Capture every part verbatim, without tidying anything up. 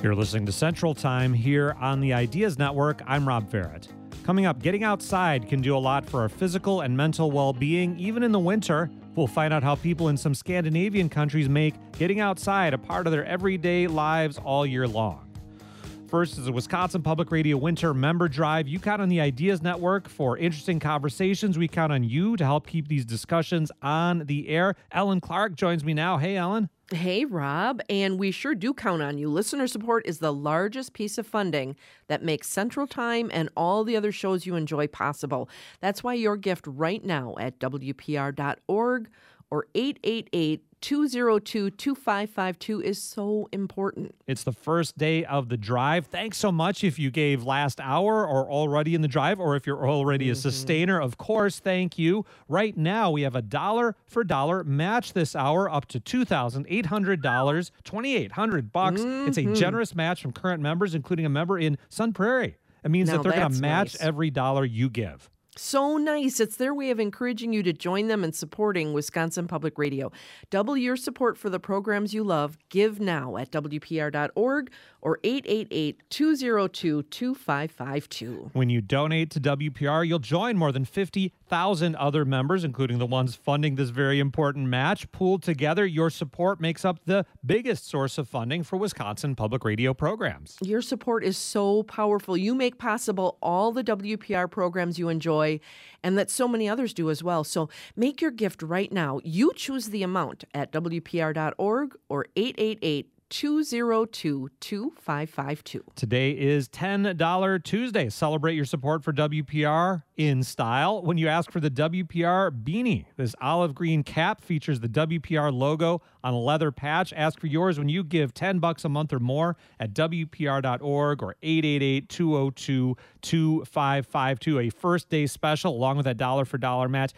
You're listening to Central Time here on the Ideas Network. I'm Rob Farrett. Coming up, getting outside can do a lot for our physical and mental well-being, even in the winter. We'll find out how people in some Scandinavian countries make getting outside a part of their everyday lives all year long. First is the Wisconsin Public Radio Winter Member Drive. You count on the Ideas Network for interesting conversations. We count on you to help keep these discussions on the air. Ellen Clark joins me now. Hey, Ellen. Hey, Rob, and we sure do count on you. Listener support is the largest piece of funding that makes Central Time and all the other shows you enjoy possible. That's why your gift right now at W P R dot org or eight eight eight, two oh two, two five five two is so important. It's the first day of the drive. Thanks so much if you gave last hour or already in the drive, or if you're already a sustainer, of course, thank you. Right now, we have a dollar for dollar match this hour up to two thousand eight hundred dollars, twenty-eight hundred bucks. Mm-hmm. It's a generous match from current members, including a member in Sun Prairie. It means now that they're going to match nice. every dollar you give. So nice. It's their way of encouraging you to join them in supporting Wisconsin Public Radio. Double your support for the programs you love. Give now at W P R dot org or eight eight eight, two oh two, two five five two. When you donate to W P R, you'll join more than fifty thousand other members, including the ones funding this very important match. Pooled together, your support makes up the biggest source of funding for Wisconsin Public Radio programs. Your support is so powerful. You make possible all the W P R programs you enjoy, and that so many others do as well. So make your gift right now. You choose the amount at W P R dot org or eight eight eight, two oh two, two five five two. Today is ten dollars Tuesday. Celebrate your support for W P R in style when you ask for the W P R beanie. This olive green cap features the W P R logo on a leather patch. Ask for yours when you give ten bucks a month or more at W P R dot org or eight eight eight, two oh two, two five five two. A first day special along with that dollar for dollar match.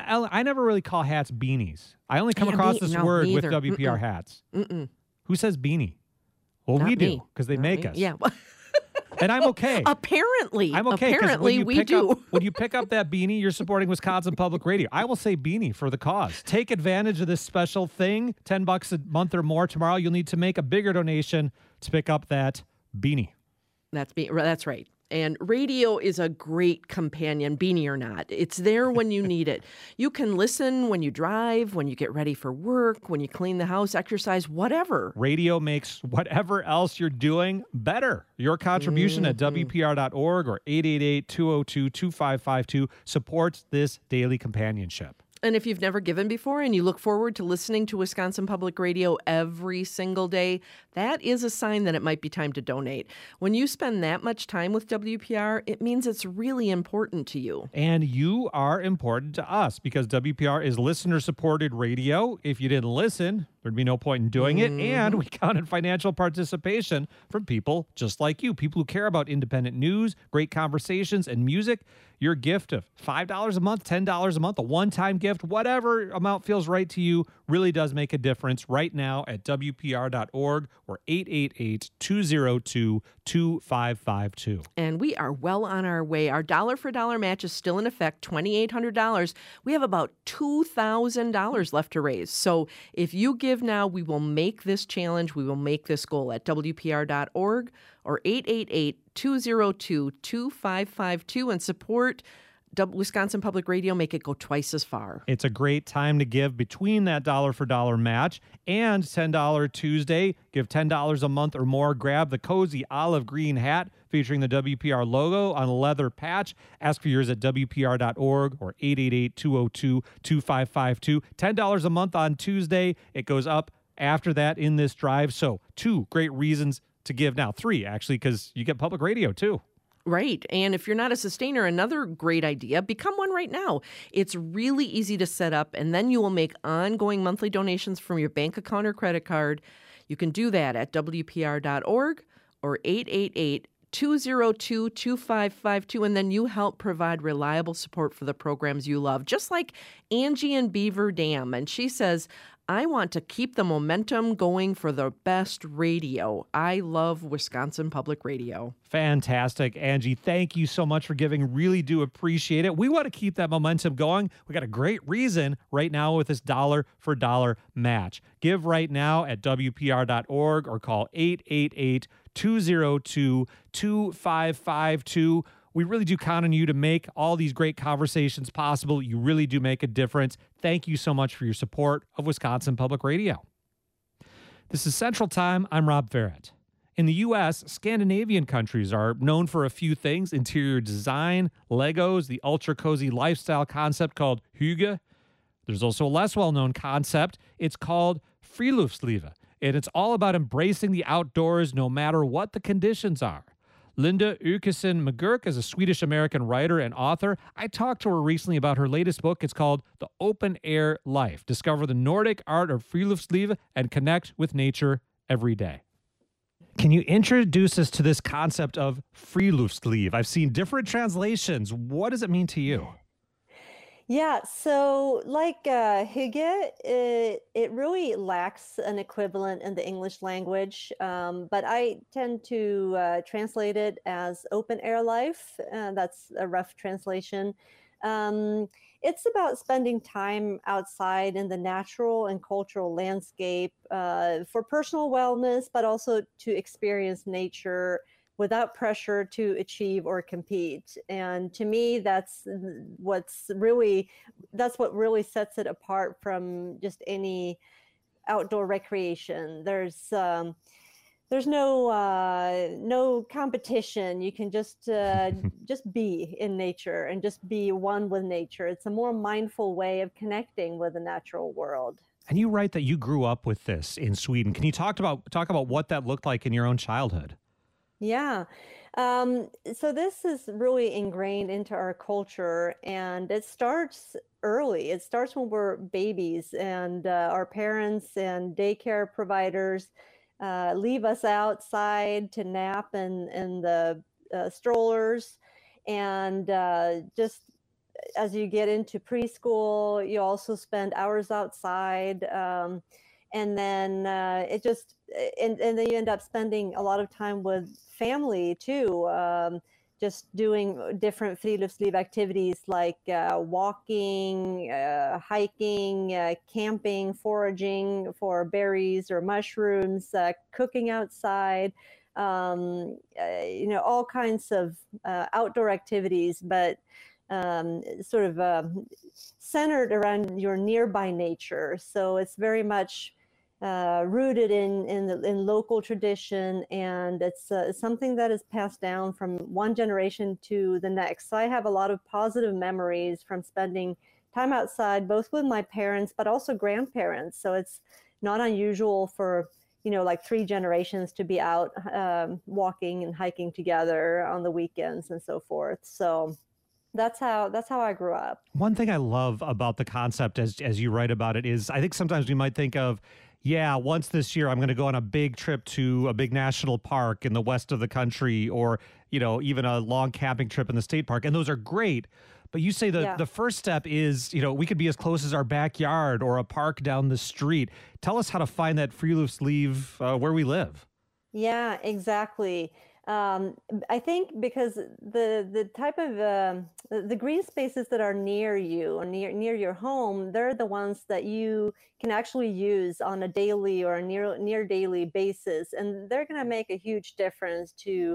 I never really call hats beanies. I only come Yeah, across me- this no, word me with either. W P R Mm-mm. hats. Mm-mm. Who says beanie? Well, Not we do me. because they Not make me. us. Yeah. And I'm okay. Apparently. I'm okay because when Apparently, you we pick do. up when you pick up that beanie, you're supporting Wisconsin Public Radio. I will say beanie for the cause. Take advantage of this special thing. Ten bucks a month or more. Tomorrow you'll need to make a bigger donation to pick up that beanie. That's be- that's right. And radio is a great companion, beanie or not. It's there when you need it. You can listen when you drive, when you get ready for work, when you clean the house, exercise, whatever. Radio makes whatever else you're doing better. Your contribution Mm-hmm. at W P R dot org or eight eight eight, two oh two, two five five two supports this daily companionship. And if you've never given before and you look forward to listening to Wisconsin Public Radio every single day, that is a sign that it might be time to donate. When you spend that much time with W P R, it means it's really important to you. And you are important to us because W P R is listener-supported radio. If you didn't listen, there'd be no point in doing it. And we count on financial participation from people just like you, people who care about independent news, great conversations, and music. Your gift of five dollars a month, ten dollars a month, a one-time gift, whatever amount feels right to you, really does make a difference right now at W P R dot org or eight eight eight, two oh two, two five five two. And we are well on our way. Our dollar for dollar match is still in effect, two thousand eight hundred dollars. We have about two thousand dollars left to raise. So if you give now, we will make this challenge. We will make this goal at W P R dot org or eight eight eight, two oh two, two five five two and support Wisconsin Public Radio. Make it go twice as far. It's a great time to give between that dollar for dollar match and ten dollars Tuesday. Give ten dollars a month or more. Grab the cozy olive green hat featuring the W P R logo on a leather patch. Ask for yours at W P R dot org or eight eight eight, two oh two, two five five two. ten dollars a month on Tuesday. It goes up after that in this drive. So two great reasons to give now. Three, actually, because you get public radio too. Right. And if you're not a sustainer, another great idea, become one right now. It's really easy to set up, and then you will make ongoing monthly donations from your bank account or credit card. You can do that at W P R dot org or eight eight eight, two oh two, two five five two, and then you help provide reliable support for the programs you love, just like Angie in Beaver Dam. And she says, I want to keep the momentum going for the best radio. I love Wisconsin Public Radio. Fantastic, Angie. Thank you so much for giving. Really do appreciate it. We want to keep that momentum going. We got a great reason right now with this dollar for dollar match. Give right now at W P R dot org or call eight eight eight, two oh two, two five five two. We really do count on you to make all these great conversations possible. You really do make a difference. Thank you so much for your support of Wisconsin Public Radio. This is Central Time. I'm Rob Farrett. In the U S, Scandinavian countries are known for a few things: interior design, Legos, the ultra-cozy lifestyle concept called hygge. There's also a less well-known concept. It's called friluftsliv, and it's all about embracing the outdoors no matter what the conditions are. Linda Åkesson McGurk is a Swedish-American writer and author. I talked to her recently about her latest book. It's called The Open Air Life. Discover the Nordic art of friluftsliv and connect with nature every day. Can you introduce us to this concept of friluftsliv? I've seen different translations. What does it mean to you? Yeah, so like uh, hygge, it, it really lacks an equivalent in the English language, um, but I tend to uh, translate it as open air life. Uh, that's a rough translation. Um, it's about spending time outside in the natural and cultural landscape uh, for personal wellness, but also to experience nature without pressure to achieve or compete. And to me, that's what's really, that's what really sets it apart from just any outdoor recreation. There's, um, there's no, uh, no competition. You can just, uh, just be in nature and just be one with nature. It's a more mindful way of connecting with the natural world. And you write that you grew up with this in Sweden. Can you talk about, talk about what that looked like in your own childhood? Yeah. Um, so this is really ingrained into our culture, and it starts early. It starts when we're babies, and uh, our parents and daycare providers uh, leave us outside to nap in, in the uh, strollers. And uh, just as you get into preschool, you also spend hours outside. Um, and then uh, it just, and, and then you end up spending a lot of time with family too, um, just doing different friluftsliv activities like uh, walking, uh, hiking, uh, camping, foraging for berries or mushrooms, uh, cooking outside, um, uh, you know, all kinds of uh, outdoor activities, but um, sort of uh, centered around your nearby nature. So it's very much Uh, rooted in in, the, in local tradition, and it's uh, something that is passed down from one generation to the next. So I have a lot of positive memories from spending time outside, both with my parents, but also grandparents. So it's not unusual for, you know, like three generations to be out um, walking and hiking together on the weekends and so forth. So that's how that's how I grew up. One thing I love about the concept, as as you write about it, is I think sometimes we might think of, yeah, once this year I'm going to go on a big trip to a big national park in the west of the country, or, you know, even a long camping trip in the state park. And those are great. But you say the, Yeah. the first step is, you know, we could be as close as our backyard or a park down the street. Tell us how to find that friluftsliv uh, where we live. Yeah, exactly. Um, I think because the the type of um, the, the green spaces that are near you or near near your home, they're the ones that you can actually use on a daily or a near near daily basis, and they're going to make a huge difference to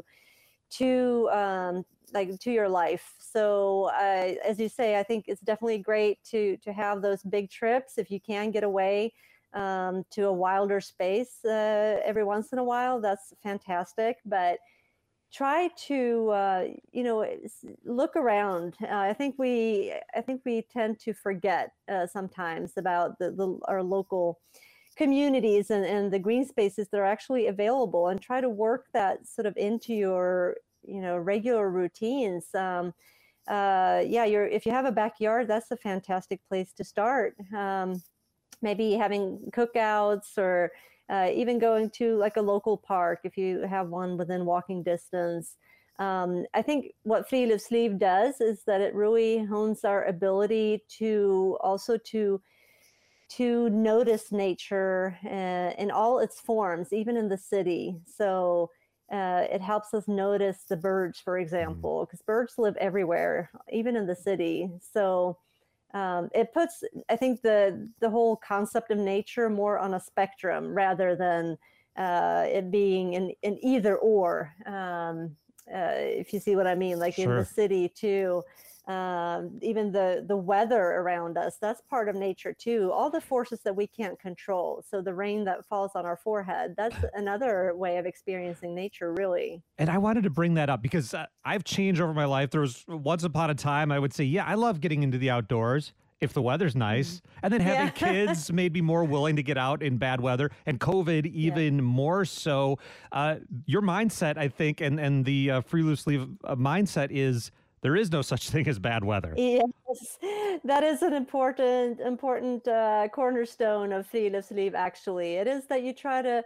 to um, like to your life. So uh, as you say, I think it's definitely great to to have those big trips if you can get away um, to a wilder space uh, every once in a while. That's fantastic, but try to uh, you know s- look around. Uh, I think we I think we tend to forget uh, sometimes about the, the our local communities and, and the green spaces that are actually available, and try to work that sort of into your you know regular routines. Um, uh, yeah, you're if you have a backyard, that's a fantastic place to start. Um, maybe having cookouts, or uh, even going to like a local park if you have one within walking distance. Um, I think what Friluftsliv does is that it really hones our ability to also to to notice nature uh, in all its forms, even in the city. So uh, it helps us notice the birds, for example, because birds live everywhere, even in the city. So um, it puts, I think, the the whole concept of nature more on a spectrum rather than uh, it being an, an either or. Um, uh, if you see what I mean, like in the Sure. city too. Um, even the the weather around us, that's part of nature too. All the forces that we can't control. So the rain that falls on our forehead, that's another way of experiencing nature, really. And I wanted to bring that up because uh, I've changed over my life. There was once upon a time I would say, yeah, I love getting into the outdoors if the weather's nice. And then having Yeah. kids made me more willing to get out in bad weather, and COVID even more so. Uh, your mindset, I think, and, and the uh, free loose leave uh, mindset is there is no such thing as bad weather. Yes, that is an important important uh, cornerstone of Friluftsliv, actually. It is that you try to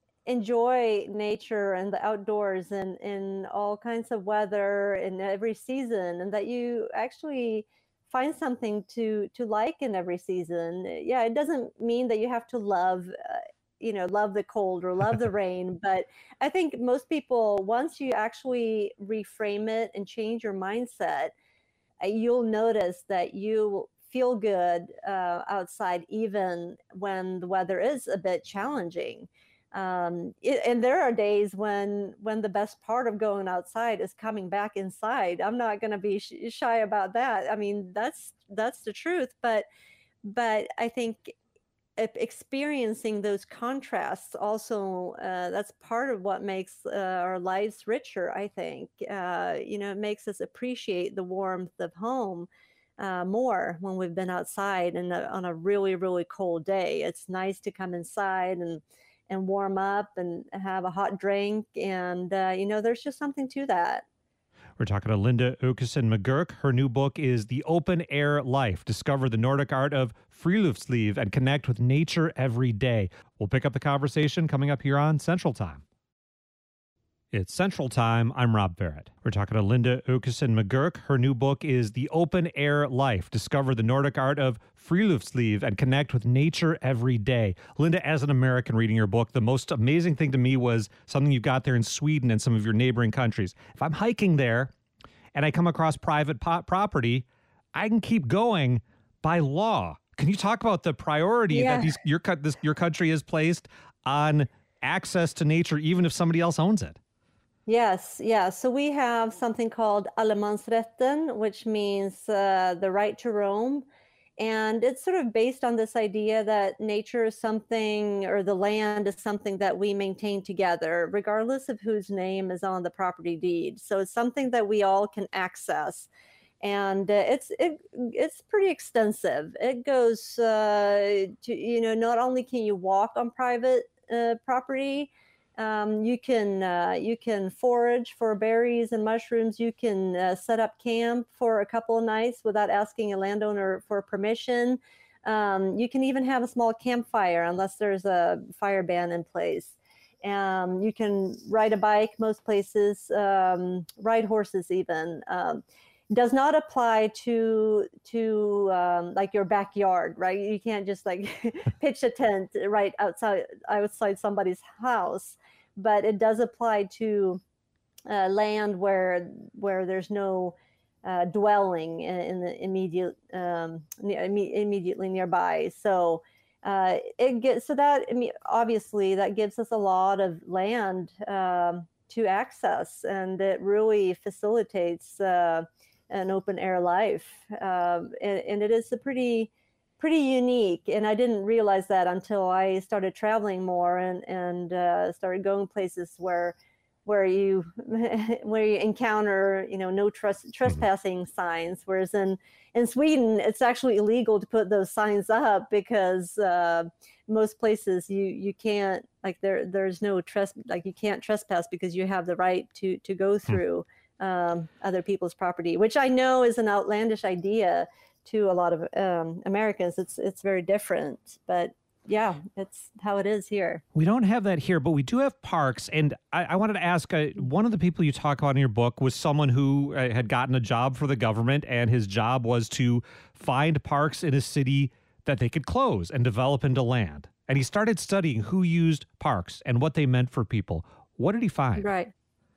enjoy nature and the outdoors and in all kinds of weather in every season, and that you actually find something to to like in every season. Yeah, it doesn't mean that you have to love uh, you know, love the cold or love the rain, but I think most people, once you actually reframe it and change your mindset, uh, you'll notice that you feel good uh, outside even when the weather is a bit challenging. Um, it, and there are days when when the best part of going outside is coming back inside. I'm not going to be sh- shy about that. I mean, that's that's the truth. But but I think e- experiencing those contrasts also, uh, that's part of what makes uh, our lives richer, I think. Uh, you know, it makes us appreciate the warmth of home uh, more when we've been outside and uh, on a really really cold day. It's nice to come inside and and warm up and have a hot drink, and uh, you know, there's just something to that. We're talking to Linda Åkesson McGurk. Her new book is The Open Air Life. Discover the Nordic art of friluftsliv and connect with nature every day. We'll pick up the conversation coming up here on Central Time. It's Central Time. I'm Rob Barrett. We're talking to Linda Åkesson McGurk. Her new book is The Open Air Life. Discover the Nordic art of friluftsliv and connect with nature every day. Linda, as an American reading your book, the most amazing thing to me was something you've got there in Sweden and some of your neighboring countries. If I'm hiking there and I come across private po- property, I can keep going by law. Can you talk about the priority Yeah. that these your co- this your country has placed on access to nature, even if somebody else owns it? Yes, yeah. So we have something called allemansrätten, which means uh, the right to roam. And it's sort of based on this idea that nature is something, or the land is something that we maintain together, regardless of whose name is on the property deed. So it's something that we all can access. And uh, it's it, it's pretty extensive. It goes uh, to, you know, not only can you walk on private uh, property, um, you can uh, you can forage for berries and mushrooms. You can uh, set up camp for a couple of nights without asking a landowner for permission. Um, you can even have a small campfire unless there's a fire ban in place. Um, you can ride a bike most places, um, ride horses even. Um, does not apply to to um, like your backyard, right? You can't just like pitch a tent right outside outside somebody's house, but it does apply to uh, land where where there's no uh, dwelling in, in the immediate um, ne- imme- immediately nearby. So uh, it gets so that I mean, obviously that gives us a lot of land um, to access, and it really facilitates Uh, an open air life, um, and, and it is a pretty pretty unique. And I didn't realize that until I started traveling more and and uh, started going places where where you where you encounter, you know, no tres- trespassing signs. Whereas in in Sweden, it's actually illegal to put those signs up because uh, most places you you can't, like, there there's no tres like you can't trespass because you have the right to to go through um, other people's property, which I know is an outlandish idea to a lot of um, Americans. It's it's very different, but yeah, it's how it is here. We don't have that here, but we do have parks. And I, I wanted to ask, uh, one of the people you talk about in your book was someone who uh, had gotten a job for the government, and his job was to find parks in a city that they could close and develop into land. And he started studying who used parks and what they meant for people. What did he find? Right.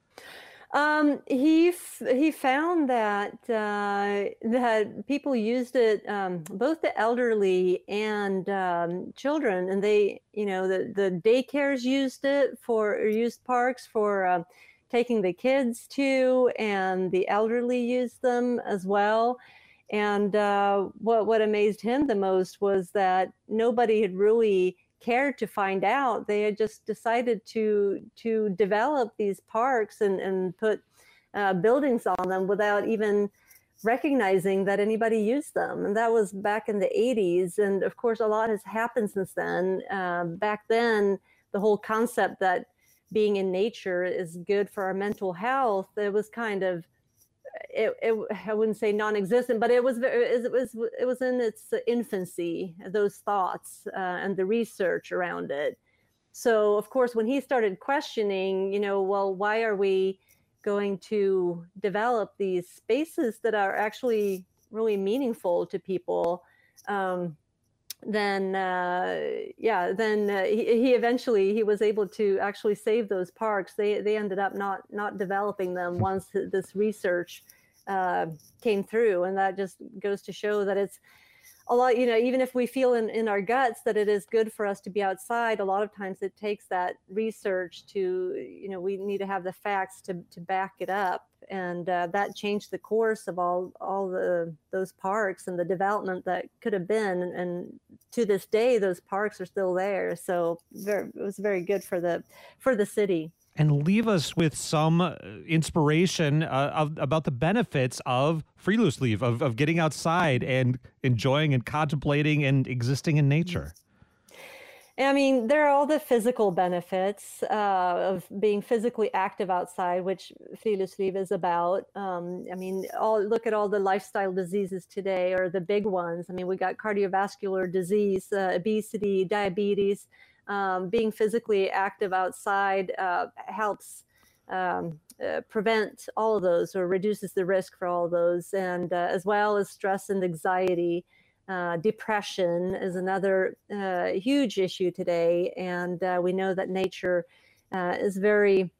Um, he f- he found that uh, that people used it, um, both the elderly and um, children, and they, you know, the the daycares used it for or used parks for uh, taking the kids to, and the elderly used them as well. And uh, what what amazed him the most was that nobody had really cared to find out. They had just decided to to develop these parks and and put uh, buildings on them without even recognizing that anybody used them. And that was back in the eighties. And of course, a lot has happened since then. Uh, back then, the whole concept that being in nature is good for our mental health, it was kind of It, it, I wouldn't say non-existent, but it was it was it was in its infancy, those thoughts uh, and the research around it. So, of course, when he started questioning, you know, well, why are we going to develop these spaces that are actually really meaningful to people? Um, then, uh, yeah, then uh, he, he eventually he was able to actually save those parks. They they ended up not not developing them once this research uh, came through, and that just goes to show that it's a lot. You know, even if we feel in, in our guts that it is good for us to be outside, a lot of times it takes that research to, you know, we need to have the facts to to back it up. And uh, that changed the course of all all the those parks and the development that could have been. And, and to this day, those parks are still there. So very, it was very good for the for the city. And leave us with some uh, inspiration uh, of, about the benefits of Friluftsliv, of, of getting outside and enjoying and contemplating and existing in nature. I mean, there are all the physical benefits uh, of being physically active outside, which Friluftsliv is about. Um, I mean, all look at all the lifestyle diseases today, or the big ones. I mean, we got cardiovascular disease, uh, obesity, diabetes. Um, being physically active outside uh, helps um, uh, prevent all of those, or reduces the risk for all of those, and uh, as well as stress and anxiety. Uh, depression is another uh, huge issue today, and uh, we know that nature uh, is very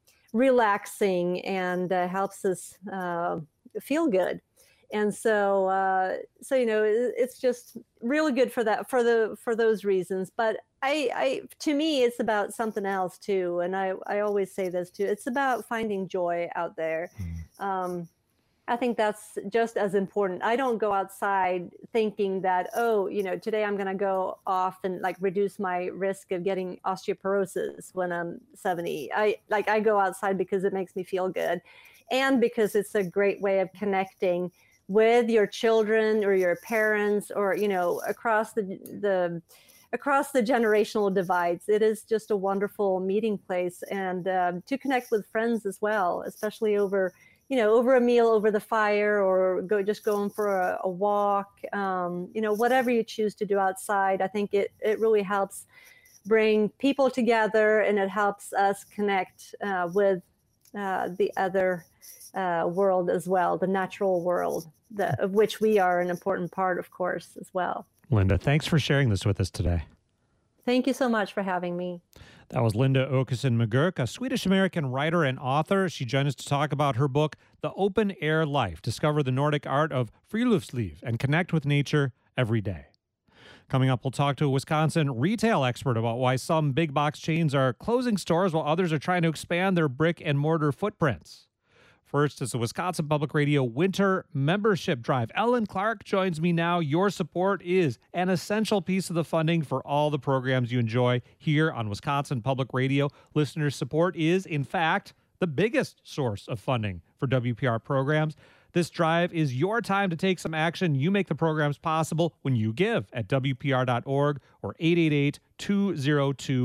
relaxing and uh, helps us uh, feel good. And so, uh, so you know, it, it's just really good for that, for the for those reasons. But I, I, to me, it's about something else too. And I, I always say this too. It's about finding joy out there. Mm. Um, I think that's just as important. I don't go outside thinking that, oh, you know, today I'm going to go off and like reduce my risk of getting osteoporosis when I'm seventy. I like I go outside because it makes me feel good, and because it's a great way of connecting with your children or your parents, or, you know, across the the across the generational divides. It is just a wonderful meeting place, and um, to connect with friends as well, especially over, you know, over a meal, over the fire, or go just going for a, a walk, um, you know, whatever you choose to do outside. I think it, it really helps bring people together, and it helps us connect uh, with uh, the other uh, world as well, the natural world, the, of which we are an important part, of course, as well. Linda, thanks for sharing this with us today. Thank you so much for having me. That was Linda Åkesson McGurk, a Swedish-American writer and author. She joined us to talk about her book, The Open Air Life, Discover the Nordic Art of Friluftsliv and Connect with Nature Every Day. Coming up, we'll talk to a Wisconsin retail expert about why some big box chains are closing stores while others are trying to expand their brick and mortar footprints. First is the Wisconsin Public Radio Winter Membership Drive. Ellen Clark joins me now. Your support is an essential piece of the funding for all the programs you enjoy here on Wisconsin Public Radio. Listener support is, in fact, the biggest source of funding for W P R programs. This drive is your time to take some action. You make the programs possible when you give at W P R dot org or eight eight eight, two oh two,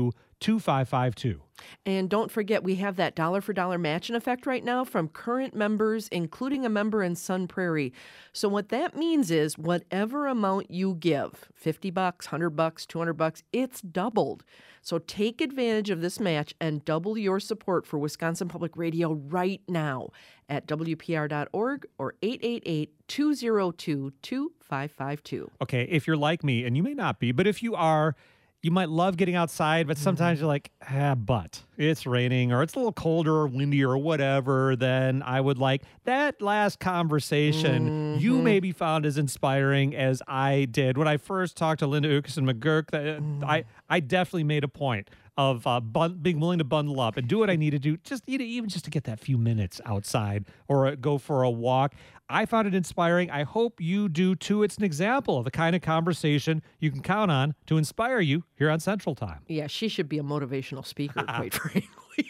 two five five two. And don't forget, we have that dollar for dollar match in effect right now from current members, including a member in Sun Prairie. So what that means is whatever amount you give, fifty bucks, one hundred bucks, two hundred bucks, it's doubled. So take advantage of this match and double your support for Wisconsin Public Radio right now at W P R dot org or eight eight eight, two oh two, two five five two. Okay, if you're like me, and you may not be, but if you are, you might love getting outside, but sometimes you're like, ah, but it's raining or it's a little colder or windy or whatever, then I would like that last conversation Mm-hmm. you maybe found as inspiring as I did. When I first talked to Linda Ukeson McGurk, that Mm. I, I definitely made a point of uh, bun- being willing to bundle up and do what I need to do, just you know, even just to get that few minutes outside or uh, go for a walk. I found it inspiring. I hope you do too. It's an example of the kind of conversation you can count on to inspire you here on Central Time. Yeah, she should be a motivational speaker, quite frankly.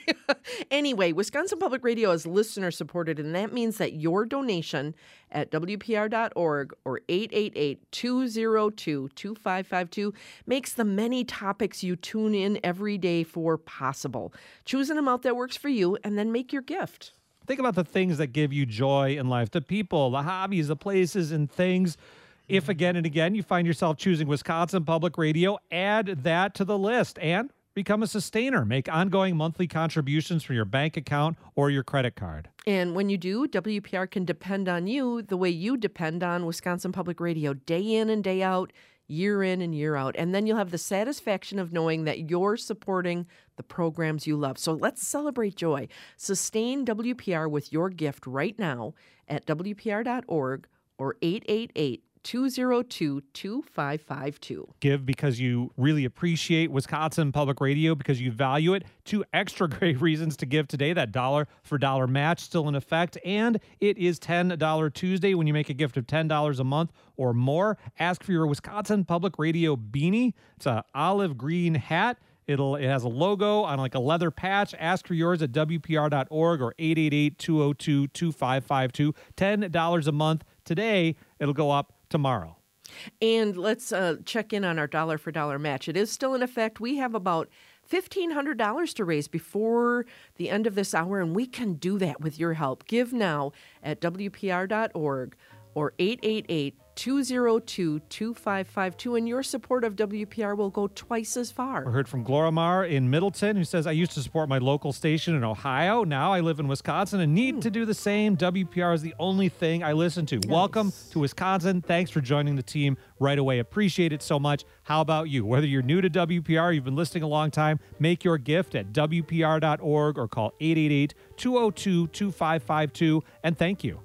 Anyway, Wisconsin Public Radio is listener supported, and that means that your donation at W P R dot org or eight eight eight, two oh two, two five five two makes the many topics you tune in every day for possible. Choose an amount that works for you and then make your gift. Think about the things that give you joy in life, the people, the hobbies, the places, and things. If again and again you find yourself choosing Wisconsin Public Radio, add that to the list and become a sustainer. Make ongoing monthly contributions from your bank account or your credit card. And when you do, W P R can depend on you the way you depend on Wisconsin Public Radio day in and day out, year in and year out. And then you'll have the satisfaction of knowing that you're supporting the programs you love. So let's celebrate joy. Sustain W P R with your gift right now at W P R dot org or eight eight eight, two oh two, two five five two. Give because you really appreciate Wisconsin Public Radio, because you value it. Two extra great reasons to give today. That dollar for dollar match still in effect. And it is ten dollars Tuesday when you make a gift of ten dollars a month or more. Ask for your Wisconsin Public Radio beanie. It's an olive green hat. It'll it has a logo on like a leather patch. Ask for yours at W P R dot org or eight eight eight, two oh two, two five five two. ten dollars a month today. It'll go up tomorrow. And let's uh, check in on our dollar for dollar match. It is still in effect. We have about fifteen hundred dollars to raise before the end of this hour, and we can do that with your help. Give now at W P R dot org or eight eight eight, two oh two, two five five two, and your support of W P R will go twice as far. We heard from Glorimar in Middleton, who says, I used to support my local station in Ohio. Now I live in Wisconsin and need to do the same. W P R is the only thing I listen to. Nice. Welcome to Wisconsin. Thanks for joining the team right away. Appreciate it so much. How about you? Whether you're new to W P R, you've been listening a long time, make your gift at W P R dot org or call eight eight eight, two oh two, two five five two, and thank you.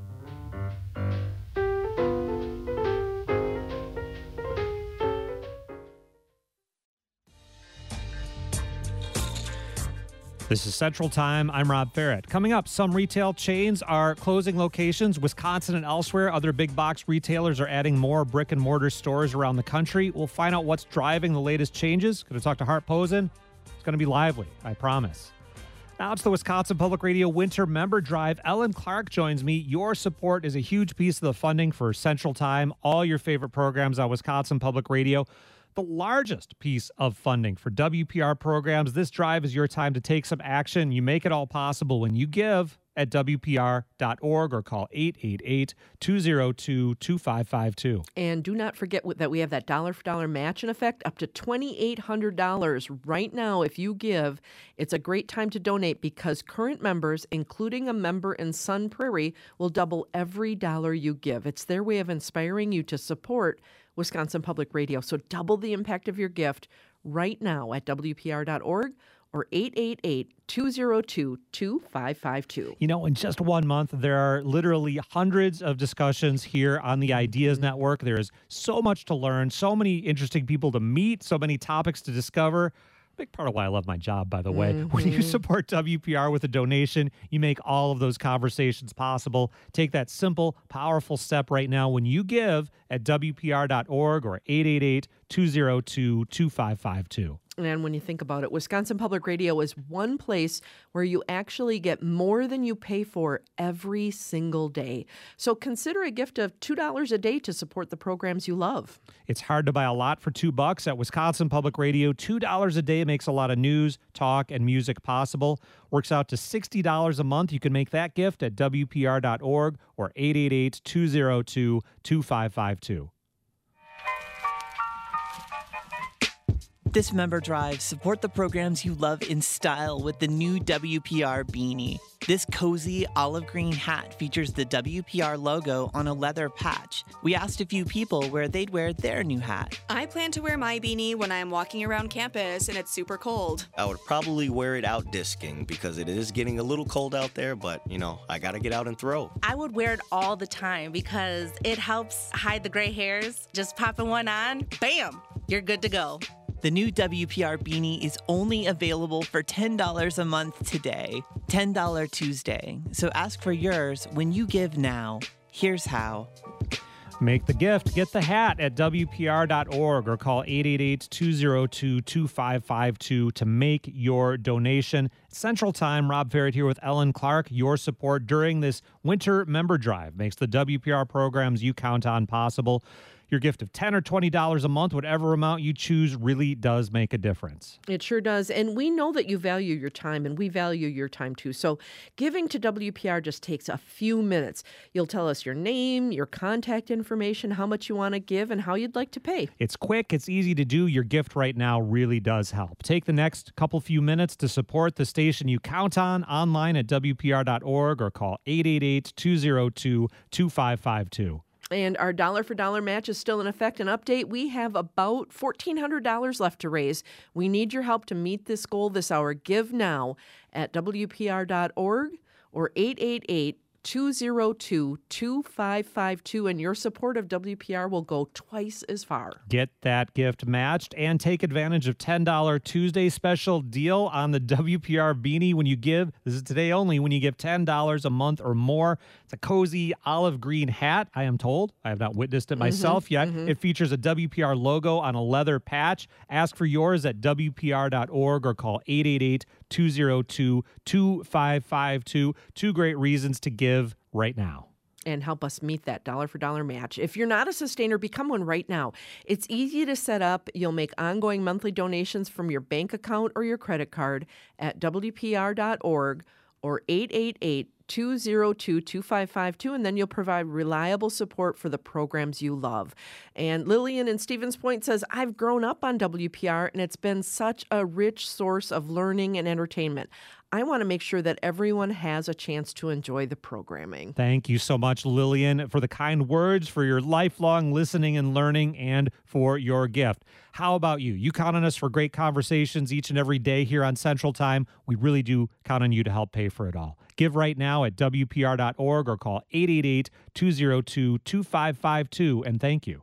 This is Central Time. I'm Rob Farrett. Coming up, some retail chains are closing locations. Wisconsin and elsewhere, other big box retailers are adding more brick and mortar stores around the country. We'll find out what's driving the latest changes. Going to talk to Hart Posen. It's going to be lively, I promise. Now it's the Wisconsin Public Radio Winter Member Drive. Ellen Clark joins me. Your support is a huge piece of the funding for Central Time, all your favorite programs on Wisconsin Public Radio. The largest piece of funding for W P R programs. This drive is your time to take some action. You make it all possible when you give at W P R dot org or call eight eight eight, two oh two, two five five two. And do not forget that we have that dollar for dollar match in effect up to twenty-eight hundred dollars right now. If you give, it's a great time to donate because current members, including a member in Sun Prairie, will double every dollar you give. It's their way of inspiring you to support Wisconsin Public Radio. So double the impact of your gift right now at W P R dot org or eight eight eight, two oh two, two five five two. You know, in just one month, there are literally hundreds of discussions here on the Ideas Network. There is so much to learn, so many interesting people to meet, so many topics to discover. Big part of why I love my job, by the way. Mm-hmm. When you support W P R with a donation, you make all of those conversations possible. Take that simple, powerful step right now when you give at W P R dot org or eight eight eight, two oh two, two five five two. And when you think about it, Wisconsin Public Radio is one place where you actually get more than you pay for every single day. So consider a gift of two dollars a day to support the programs you love. It's hard to buy a lot for two bucks at Wisconsin Public Radio. two dollars a day makes a lot of news, talk, and music possible. Works out to sixty dollars a month. You can make that gift at W P R dot org or eight eight eight, two oh two, two five five two. This member drive, support the programs you love in style with the new W P R beanie. This cozy olive green hat features the W P R logo on a leather patch. We asked a few people where they'd wear their new hat. I plan to wear my beanie when I'm walking around campus and it's super cold. I would probably wear it out disking because it is getting a little cold out there, but, you know, I gotta get out and throw. I would wear it all the time because it helps hide the gray hairs. Just popping one on, bam, you're good to go. The new W P R beanie is only available for ten dollars a month today. ten dollars Tuesday. So ask for yours when you give now. Here's how. Make the gift. Get the hat at W P R dot org or call eight eight eight, two oh two, two five five two to make your donation. Central Time, Rob Ferret here with Ellen Clark. Your support during this winter member drive makes the W P R programs you count on possible. Your gift of ten dollars or twenty dollars a month, whatever amount you choose, really does make a difference. It sure does. And we know that you value your time, and we value your time too. So giving to W P R just takes a few minutes. You'll tell us your name, your contact information, how much you want to give, and how you'd like to pay. It's quick. It's easy to do. Your gift right now really does help. Take the next couple few minutes to support the station you count on online at W P R dot org or call eight eight eight, two oh two, two five five two. And our dollar for dollar match is still in effect. An update, we have about fourteen hundred dollars left to raise. We need your help to meet this goal this hour. Give now at W P R dot org or eight eight eight, two oh two, two five five two, and your support of W P R will go twice as far. Get that gift matched and take advantage of ten dollars Tuesday special deal on the W P R beanie when you give. This is today only when you give ten dollars a month or more. It's a cozy olive green hat, I am told. I have not witnessed it myself mm-hmm, yet. Mm-hmm. It features a W P R logo on a leather patch. Ask for yours at W P R dot org or call eight eight eight, two oh two, two five five two. Two great reasons to give right now. And help us meet that dollar for dollar match. If you're not a sustainer, become one right now. It's easy to set up. You'll make ongoing monthly donations from your bank account or your credit card at W P R dot org or eight eight eight, two oh two, two five five two, and then you'll provide reliable support for the programs you love. And Lillian in Stevens Point says, I've grown up on W P R, and it's been such a rich source of learning and entertainment. I want to make sure that everyone has a chance to enjoy the programming. Thank you so much, Lillian, for the kind words, for your lifelong listening and learning, and for your gift. How about you? You count on us for great conversations each and every day here on Central Time. We really do count on you to help pay for it all. Give right now at W P R dot org or call eight eight eight, two oh two, two five five two, and thank you.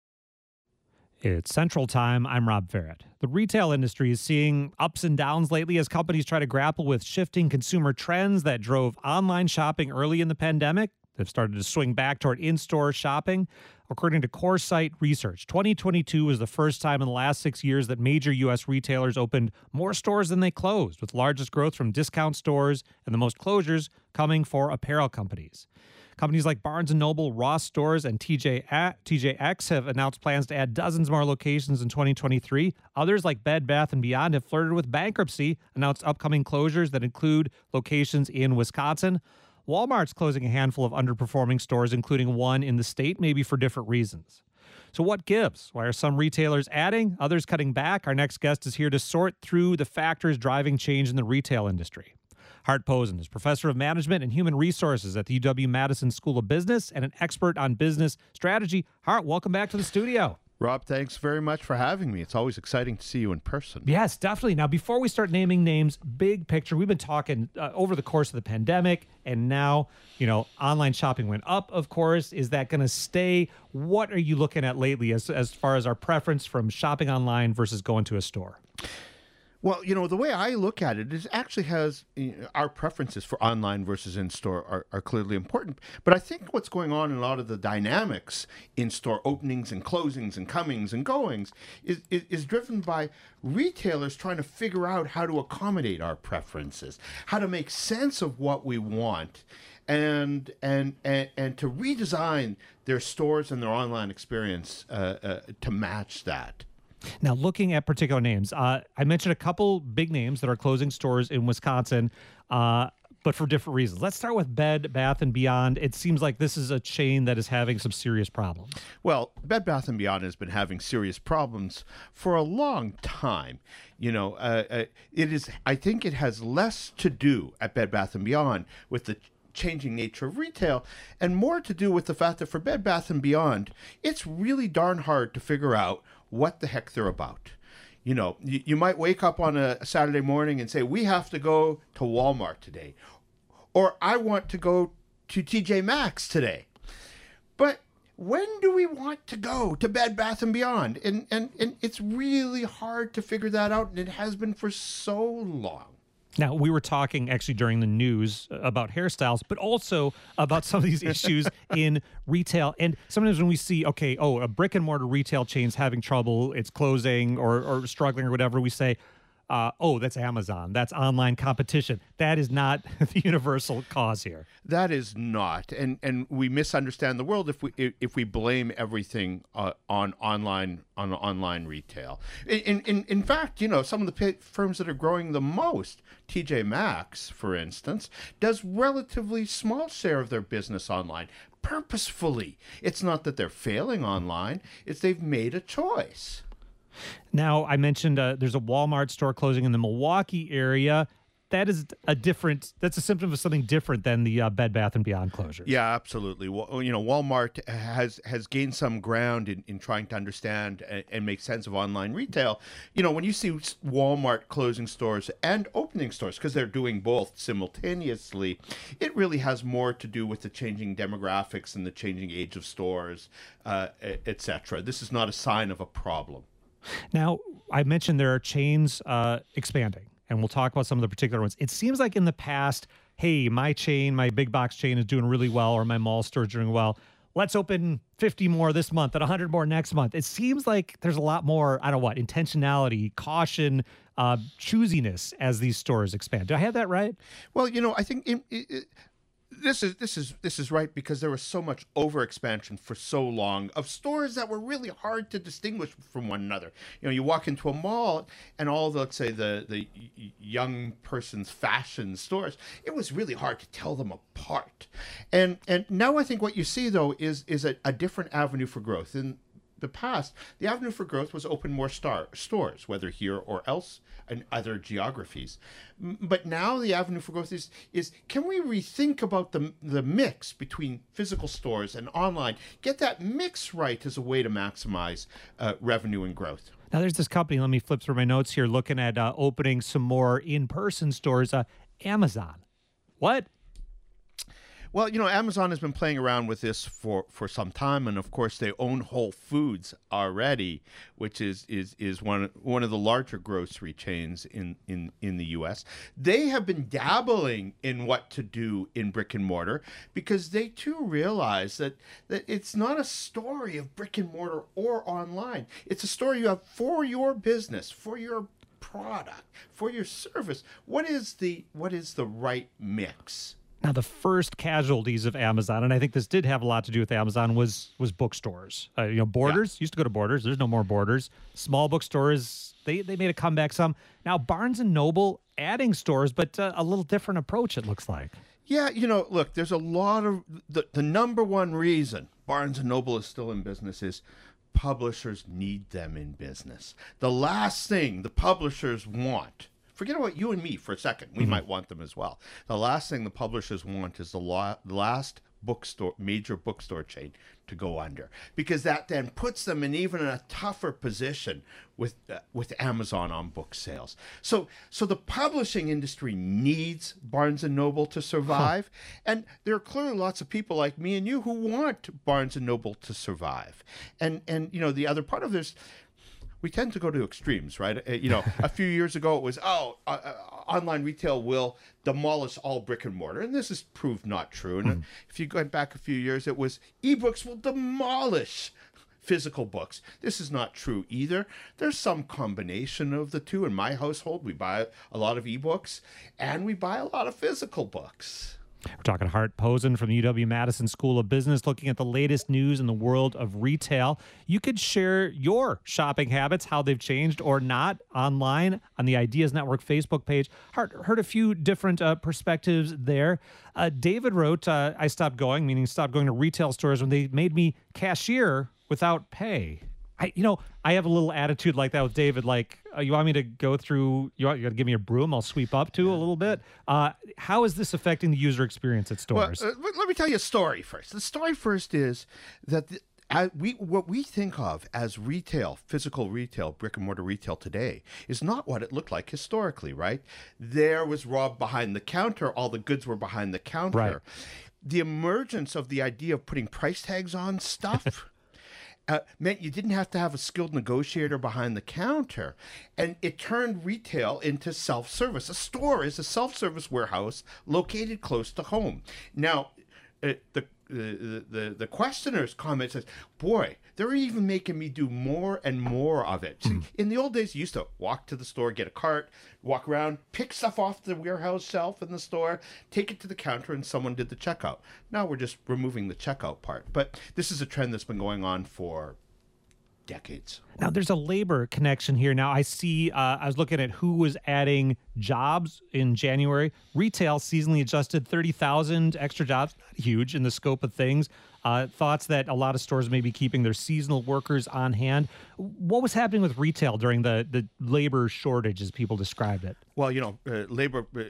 It's Central Time. I'm Rob Ferret. The retail industry is seeing ups and downs lately as companies try to grapple with shifting consumer trends that drove online shopping early in the pandemic. They've started to swing back toward in-store shopping. According to CoreSite Research, twenty twenty-two was the first time in the last six years that major U S retailers opened more stores than they closed, with largest growth from discount stores and the most closures coming for apparel companies. Companies like Barnes and Noble, Ross Stores, and T J X have announced plans to add dozens more locations in twenty twenty-three. Others, like Bed Bath and Beyond, have flirted with bankruptcy, announced upcoming closures that include locations in Wisconsin. Walmart's closing a handful of underperforming stores, including one in the state, maybe for different reasons. So what gives? Why are some retailers adding, others cutting back? Our next guest is here to sort through the factors driving change in the retail industry. Hart Posen is professor of management and human resources at the U W-Madison School of Business and an expert on business strategy. Hart, welcome back to the studio. Rob, thanks very much for having me. It's always exciting to see you in person. Yes, definitely. Now, before we start naming names, big picture, we've been talking uh, over the course of the pandemic, and now, you know, online shopping went up, of course. Is that going to stay? What are you looking at lately as, as far as our preference from shopping online versus going to a store? Well, you know, the way I look at it is actually has you know, our preferences for online versus in-store are, are clearly important. But I think what's going on in a lot of the dynamics in-store openings and closings and comings and goings is, is, is driven by retailers trying to figure out how to accommodate our preferences, how to make sense of what we want, and and and, and to redesign their stores and their online experience uh, uh, to match that. Now, looking at particular names, uh, I mentioned a couple big names that are closing stores in Wisconsin, uh, but for different reasons. Let's start with Bed Bath and Beyond. It seems like this is a chain that is having some serious problems. Well, Bed Bath and Beyond has been having serious problems for a long time. You know, uh, uh, it is. I think it has less to do at Bed Bath and Beyond with the changing nature of retail and more to do with the fact that for Bed Bath and Beyond, it's really darn hard to figure out what the heck they're about. You know, you, you might wake up on a Saturday morning and say, we have to go to Walmart today, or I want to go to T J Maxx today. But when do we want to go to Bed Bath and Beyond? And, and, and it's really hard to figure that out, and it has been for so long. Now, we were talking actually during the news about hairstyles, but also about some of these issues in retail. And sometimes when we see, okay, oh, a brick and mortar retail chain's having trouble, it's closing or, or struggling or whatever, we say, uh, oh, that's Amazon. That's online competition. That is not the universal cause here. That is not, and and we misunderstand the world if we if we blame everything uh, on online on online retail. In in in fact, you know, some of the p- firms that are growing the most, T J Maxx, for instance, does relatively small share of their business online purposefully. It's not that they're failing online; it's they've made a choice. Now, I mentioned uh, there's a Walmart store closing in the Milwaukee area. That is a different, that's a symptom of something different than the uh, Bed Bath and Beyond closures. Yeah, absolutely. Well, you know, Walmart has has gained some ground in, in trying to understand and, and make sense of online retail. You know, when you see Walmart closing stores and opening stores, because they're doing both simultaneously, it really has more to do with the changing demographics and the changing age of stores, uh, et cetera. This is not a sign of a problem. Now, I mentioned there are chains uh, expanding, and we'll talk about some of the particular ones. It seems like in the past, hey, my chain, my big box chain is doing really well, or my mall store is doing well. Let's open fifty more this month and one hundred more next month. It seems like there's a lot more, I don't know what, intentionality, caution, uh, choosiness as these stores expand. Do I have that right? Well, you know, I think it, it, This is this is this is right because there was so much overexpansion for so long of stores that were really hard to distinguish from one another. You know, you walk into a mall and all the, let's say the the young person's fashion stores, it was really hard to tell them apart. And and now I think what you see though is is a, a different avenue for growth. In the past, the avenue for growth was open more star stores, whether here or else in other geographies. But now the avenue for growth is, is can we rethink about the, the mix between physical stores and online? Get that mix right as a way to maximize uh, revenue and growth. Now, there's this company, let me flip through my notes here, looking at uh, opening some more in-person stores, uh, Amazon. What? Well, you know, Amazon has been playing around with this for, for some time, and of course, they own Whole Foods already, which is is is one one of the larger grocery chains in, in, in the U S. They have been dabbling in what to do in brick and mortar because they too realize that that it's not a story of brick and mortar or online. It's a story you have for your business, for your product, for your service. What is the what is the right mix? Now, the first casualties of Amazon, and I think this did have a lot to do with Amazon, was was bookstores. Uh, you know, Borders, yeah. Used to go to Borders. There's no more Borders. Small bookstores, they, they made a comeback some. Now, Barnes and Noble adding stores, but uh, a little different approach, it looks like. Yeah, you know, look, there's a lot of, the, the number one reason Barnes and Noble is still in business is publishers need them in business. The last thing the publishers want, forget about you and me for a second. We mm-hmm. might want them as well. The last thing the publishers want is the la- last bookstore, major bookstore chain to go under, because that then puts them in even a tougher position with uh, with Amazon on book sales. So so the publishing industry needs Barnes and Noble to survive, huh. and there are clearly lots of people like me and you who want Barnes and Noble to survive. And and you know the other part of this. we tend to go to extremes, right? Uh, You know, a few years ago it was, oh, uh, uh, online retail will demolish all brick and mortar, and this is proved not true. And Mm. if you go back a few years, it was ebooks will demolish physical books. This is not true either. There's some combination of the two. In my household, we buy a lot of ebooks and we buy a lot of physical books. We're talking to Hart Posen from the U W-Madison School of Business, looking at the latest news in the world of retail. You could share your shopping habits, how they've changed or not, online on the Ideas Network Facebook page. Hart, heard a few different uh, perspectives there. Uh, David wrote, uh, I stopped going, meaning stopped going to retail stores when they made me cashier without pay. I, you know, I have a little attitude like that with David. Like, uh, you want me to go through? You want you got to give me a broom? I'll sweep up to a little bit. Uh, how is this affecting the user experience at stores? Well, uh, let me tell you a story first. The story first is that the, uh, we what we think of as retail, physical retail, brick and mortar retail today is not what it looked like historically. Right? There was Rob behind the counter. All the goods were behind the counter. Right. The emergence of the idea of putting price tags on stuff. Uh, meant you didn't have to have a skilled negotiator behind the counter. And it turned retail into self-service. A store is a self-service warehouse located close to home. Now, uh, the, the, the, the questioner's comment says, boy, they're even making me do more and more of it. See, in the old days, you used to walk to the store, get a cart, walk around, pick stuff off the warehouse shelf in the store, take it to the counter, and someone did the checkout. Now we're just removing the checkout part. But this is a trend that's been going on for decades. Now, there's a labor connection here. Now, I see, uh, I was looking at who was adding jobs in January. Retail seasonally adjusted thirty thousand extra jobs, not huge in the scope of things. Uh, thoughts that a lot of stores may be keeping their seasonal workers on hand. What was happening with retail during the, the labor shortage, as people described it? Well, you know, uh, labor uh,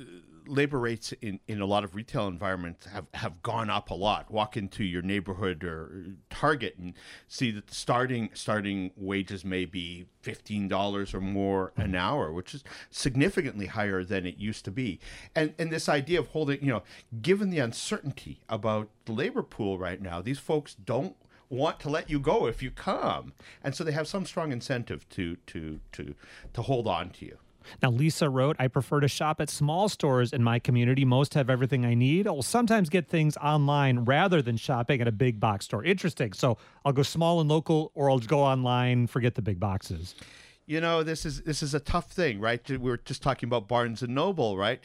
labor rates in, in a lot of retail environments have, have gone up a lot. Walk into your neighborhood or Target and see that the starting starting wages may be fifteen dollars or more an hour, which is significantly higher than it used to be. And and this idea of holding, you know, given the uncertainty about the labor pool right now, these folks don't want to let you go if you come. And so they have some strong incentive to to to to hold on to you. Now, Lisa wrote, I prefer to shop at small stores in my community. Most have everything I need. I'll sometimes get things online rather than shopping at a big box store. Interesting. So I'll go small and local, or I'll go online, forget the big boxes. You know, this is this is a tough thing, right? We were just talking about Barnes and Noble, right?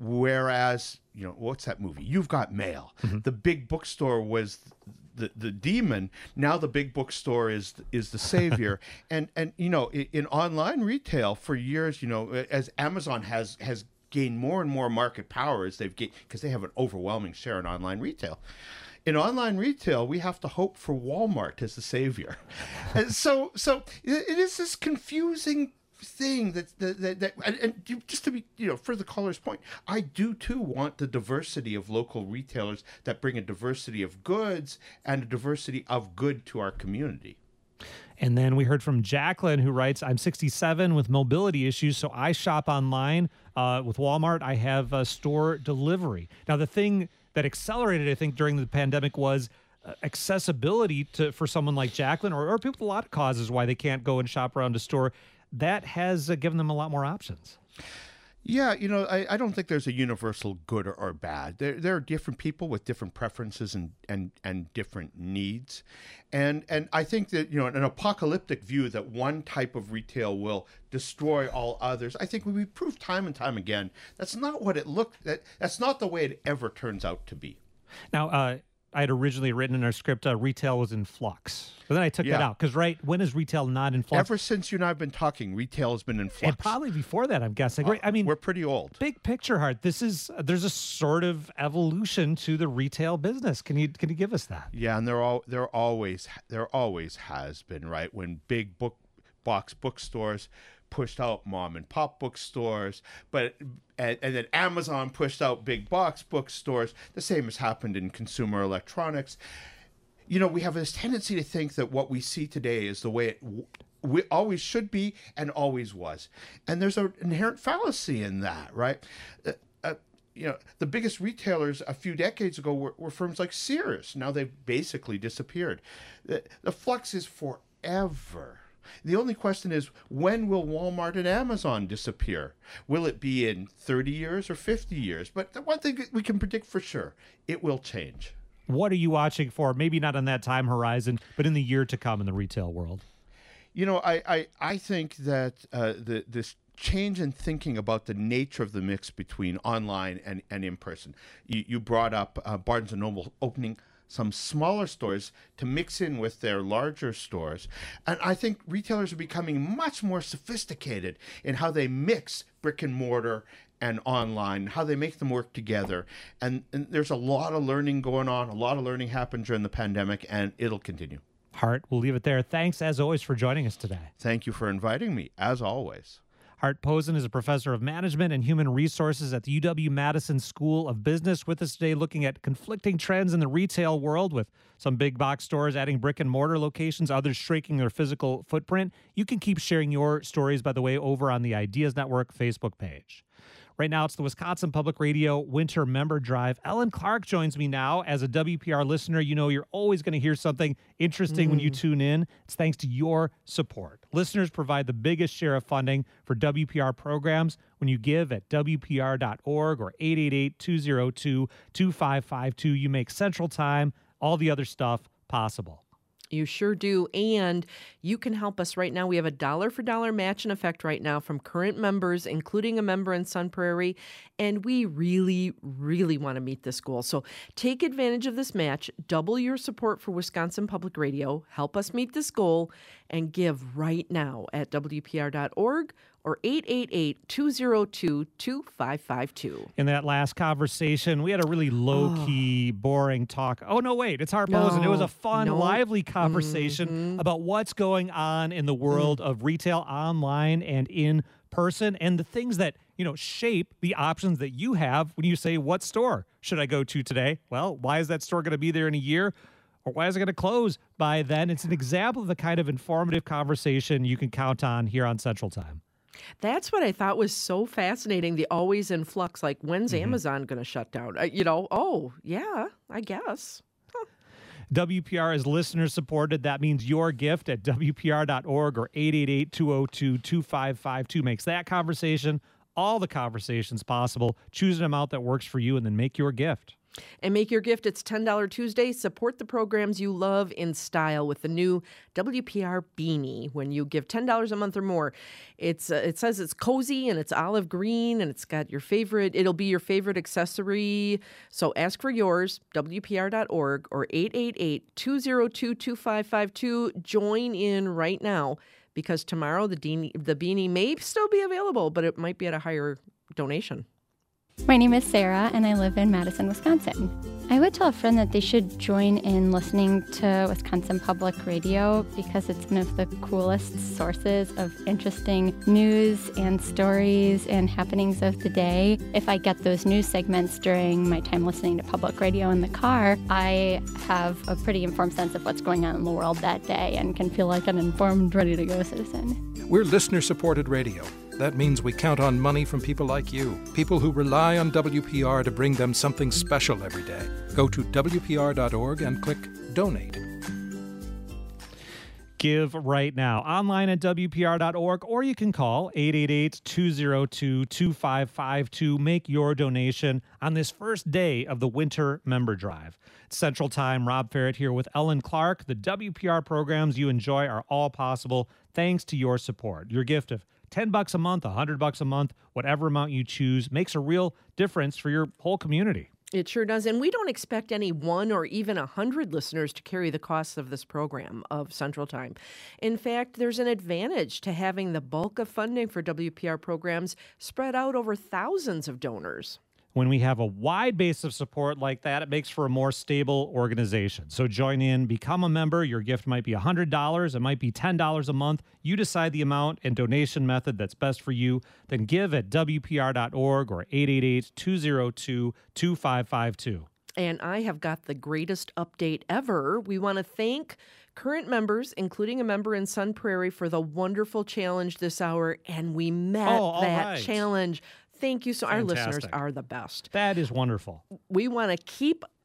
Whereas, you know, what's that movie? You've Got Mail. Mm-hmm. The big bookstore was the the demon. Now the big bookstore is is the savior. and and you know, in, in online retail for years, you know, as Amazon has has gained more and more market power as they've gained, because they have an overwhelming share in online retail. In online retail, we have to hope for Walmart as the savior. And so, so it is this confusing thing that that, that, that and, and just to be, you know, for the caller's point, I do too want the diversity of local retailers that bring a diversity of goods and a diversity of good to our community. And then we heard from Jacqueline, who writes, I'm sixty-seven with mobility issues, so I shop online. Uh, with Walmart, I have a store delivery. Now, the thing that accelerated, I think, during the pandemic was uh, accessibility to for someone like Jacqueline, or, or people with a lot of causes why they can't go and shop around a store. That has uh, given them a lot more options. Yeah, you know, I, I don't think there's a universal good or, or bad. There there are different people with different preferences and, and, and different needs. And and I think that, you know, an apocalyptic view that one type of retail will destroy all others, I think we've proved time and time again, that's not what it looked, that, that's not the way it ever turns out to be. Now, uh, I had originally written in our script, uh, retail was in flux. But then I took Yeah. that out. Because, right, when is retail not in flux? Ever since you and I have been talking, retail has been in flux. And probably before that, I'm guessing. Right? I mean, We're pretty old. big picture, Hart. This is there's a sort of evolution to the retail business. Can you can you give us that? Yeah, and there all there always there always has been, right? When big book box bookstores pushed out mom and pop bookstores, but and, and then Amazon pushed out big box bookstores. The same has happened in consumer electronics. You know, we have this tendency to think that what we see today is the way it w- we always should be and always was, and there's an inherent fallacy in that, right? Uh, uh, you know, the biggest retailers a few decades ago were, were firms like Sears. Now they've basically disappeared. The, the flux is forever. The only question is, when will Walmart and Amazon disappear? Will it be in thirty years or fifty years? But the one thing that we can predict for sure, it will change. What are you watching for? Maybe not on that time horizon, but in the year to come in the retail world. You know, I, I, I think that uh, the this change in thinking about the nature of the mix between online and, and in person. You, you brought up uh, Barnes and Noble opening some smaller stores to mix in with their larger stores. And I think retailers are becoming much more sophisticated in how they mix brick and mortar and online, how they make them work together. And, and there's a lot of learning going on. A lot of learning happened during the pandemic, and it'll continue. Hart, we'll leave it there. Thanks, as always, for joining us today. Thank you for inviting me, as always. Hart Posen is a professor of management and human resources at the U W-Madison School of Business. With us today, looking at conflicting trends in the retail world, with some big box stores adding brick and mortar locations, others shrinking their physical footprint. You can keep sharing your stories, by the way, over on the Ideas Network Facebook page. Right now, it's the Wisconsin Public Radio Winter Member Drive. Ellen Clark joins me now. As a W P R listener, you know you're always going to hear something interesting mm. when you tune in. It's thanks to your support. Listeners provide the biggest share of funding for W P R programs. When you give at W P R dot org or eight eight eight, two oh two, two five five two, you make Central Time, all the other stuff possible. You sure do. And you can help us right now. We have a dollar for dollar match in effect right now from current members, including a member in Sun Prairie. And we really, really want to meet this goal. So take advantage of this match, double your support for Wisconsin Public Radio, help us meet this goal, and give right now at W P R dot org or eight eight eight, two oh two, two five five two. In that last conversation, we had a really low-key, oh. boring talk. Oh, no, wait, it's Hart Posen. No, it was a fun, no. lively conversation mm-hmm. about what's going on in the world mm-hmm. of retail, online and in person, and the things that, you know, shape the options that you have when you say, what store should I go to today? Well, why is that store going to be there in a year? Or why is it going to close by then? It's an example of the kind of informative conversation you can count on here on Central Time. That's what I thought was so fascinating, the always in flux, like, when's mm-hmm. Amazon going to shut down? Uh, you know, oh, yeah, I guess. Huh. W P R is listener supported. That means your gift at W P R dot org or eight eight eight, two oh two, two five five two makes that conversation, all the conversations possible. Choose an amount that works for you and then make your gift. And make your gift. It's ten dollars Tuesday. Support the programs you love in style with the new W P R beanie. When you give ten dollars a month or more, it's uh, it says it's cozy and it's olive green and it's got your favorite. It'll be your favorite accessory. So ask for yours, W P R dot org or eight eight eight, two oh two, two five five two. Join in right now because tomorrow the, de- the beanie may still be available, but it might be at a higher donation. My name is Sarah, and I live in Madison, Wisconsin. I would tell a friend that they should join in listening to Wisconsin Public Radio because it's one of the coolest sources of interesting news and stories and happenings of the day. If I get those news segments during my time listening to public radio in the car, I have a pretty informed sense of what's going on in the world that day and can feel like an informed, ready-to-go citizen. We're listener-supported radio. That means we count on money from people like you, people who rely on W P R to bring them something special every day. Go to W P R dot org and click Donate. Give right now, online at W P R dot org, or you can call eight eight eight, two oh two, two five five two. Make your donation on this first day of the Winter Member Drive. It's Central Time. Rob Ferret here with Ellen Clark. The W P R programs you enjoy are all possible thanks to your support. Your gift of ten bucks a month, one hundred bucks a month, whatever amount you choose, makes a real difference for your whole community. It sure does. And we don't expect any one or even a hundred listeners to carry the costs of this program of Central Time. In fact, there's an advantage to having the bulk of funding for W P R programs spread out over thousands of donors. When we have a wide base of support like that, it makes for a more stable organization. So join in, become a member. Your gift might be one hundred dollars. It might be ten dollars a month. You decide the amount and donation method that's best for you. Then give at W P R dot org or eight eight eight, two oh two, two five five two. And I have got the greatest update ever. We want to thank current members, including a member in Sun Prairie, for the wonderful challenge this hour. And we met oh, that right. challenge. Thank you. So Fantastic. Our listeners are the best. That is wonderful. We want to keep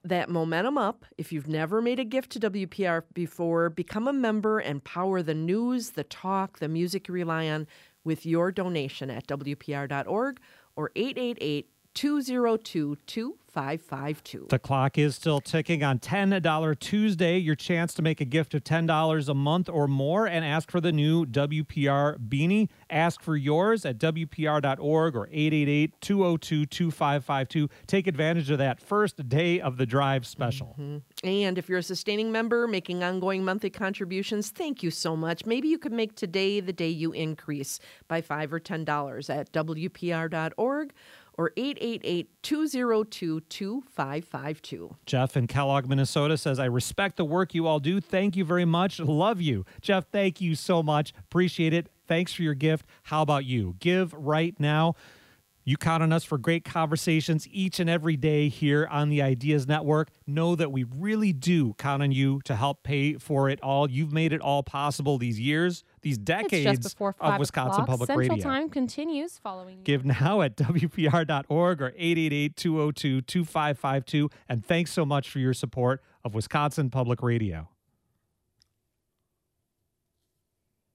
that momentum up. If you've never made a gift to W P R before, become a member and power the news, the talk, the music you rely on with your donation at W P R dot org or eight eight eight, two oh two, two five five two. The clock is still ticking on ten dollar Tuesday. Your chance to make a gift of ten dollars a month or more and ask for the new W P R beanie. Ask for yours at W P R dot org or eight eight eight, two oh two, two five five two. Take advantage of that first day of the drive special. Mm-hmm. And if you're a sustaining member making ongoing monthly contributions, thank you so much. Maybe you could make today the day you increase by five or ten dollars at W P R dot org or eight eight eight, two oh two, two five five two. Jeff in Kellogg, Minnesota says, I respect the work you all do. Thank you very much. Love you. Jeff, thank you so much. Appreciate it. Thanks for your gift. How about you? Give right now. You count on us for great conversations each and every day here on the Ideas Network. Know that we really do count on you to help pay for it all. You've made it all possible these years, these decades it's just before five of Wisconsin o'clock. Public Central Radio. Time continues following. Give now at W P R dot org or eight eight eight, two oh two, two five five two. And thanks so much for your support of Wisconsin Public Radio.